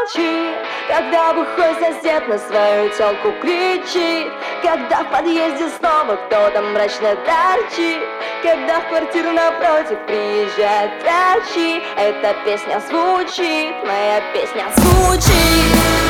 Молчи, когда бухой сосед на свою тёлку кричит, когда в подъезде снова кто-то мрачно торчит, когда в квартиру напротив приезжают врачи. Эта песня звучит, моя песня звучит.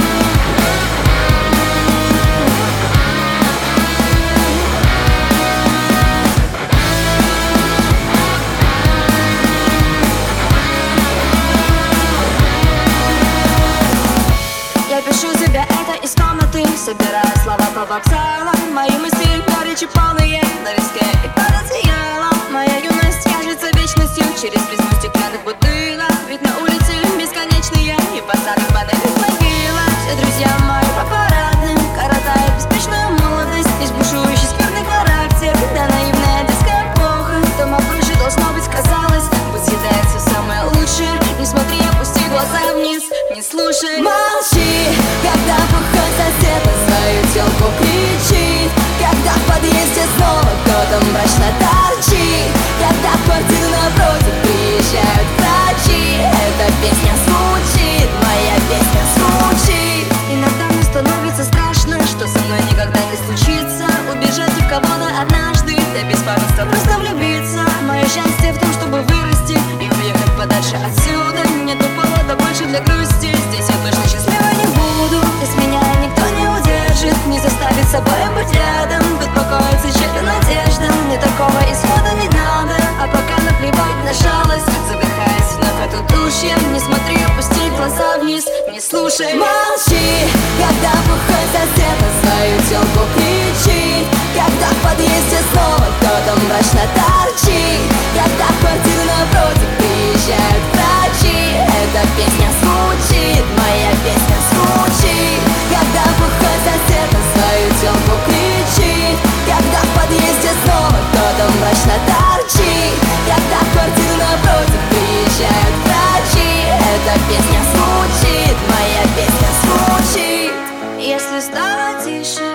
Я пишу себе это из комнаты, собирая слова по вокзалам. Мои мысли горечи полные, на виске и под одеялом. Моя юность кажется вечностью через призму стеклянных бутылок. Ведь на улице бесконечные и посадок панельных могилах. Все друзья мои по парадным коротают беспечную молодость. Лишь бушующий скверный характер, когда наивная детская эпоха. Дома проще должно быть, казалось, будь съедает все самое лучшее. Не смотри, опусти глаза вниз, не слушай. Молчи, когда бухой сосед на свою тёлку кричит, когда в подъезде снова кто-то мрачно торчит, когда в квартиру напротив приезжают врачи. Эта песня звучит, моя песня звучит. Иногда мне становится страшно, что со мной никогда не случится убежать и в кого-то однажды до беспамятства просто влюбиться. Мое счастье в том, чтобы вырасти и уехать подальше отсюда. Нету повода больше для грусти, здесь я точно счастливой не буду. Без меня никто не удержит, не заставит собой быть рядом. Тут покоится чья-то надежда, мне такого исхода не надо. А пока наплевать на жалость, задыхаясь вновь от удушья. Не смотри, опусти глаза вниз, не слушай. Молчи, когда бухой сосед на свою тёлку кричит, когда в подъезде снова кто-то мрачно торчит, когда в квартиру напротив приезжают врачи. Эта песня звучит, моя песня звучит. Когда бухой сосед на свою тёлку кричит, когда в подъезде снова кто-то мрачно торчит, когда в квартиру напротив приезжают врачи. Эта песня звучит, моя песня звучит. Если стало тише,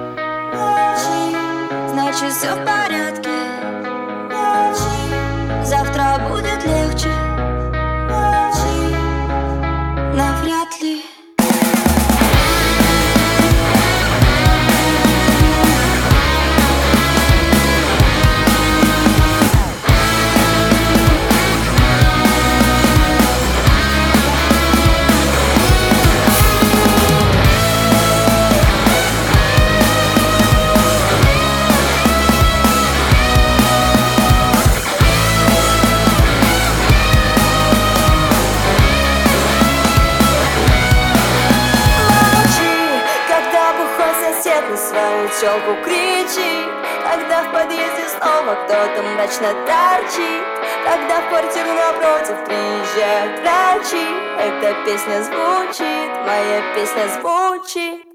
молчи, значит все в порядке. Молчи, завтра будет легче. Молчи, навряд ли. На свою тёлку кричит, когда в подъезде снова кто-то мрачно торчит, когда в квартиру напротив приезжают врачи. Эта песня звучит, моя песня звучит.